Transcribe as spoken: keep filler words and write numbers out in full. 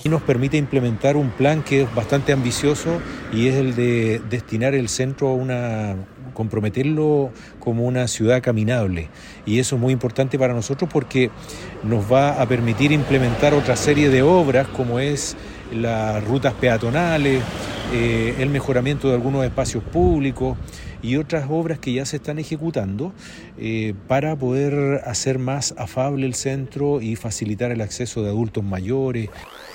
Y nos permite implementar un plan que es bastante ambicioso y es el de destinar el centro a una, comprometerlo como una ciudad caminable. Y eso es muy importante para nosotros porque nos va a permitir implementar otra serie de obras como es las rutas peatonales, eh, el mejoramiento de algunos espacios públicos y otras obras que ya se están ejecutando eh, para poder hacer más afable el centro y facilitar el acceso de adultos mayores.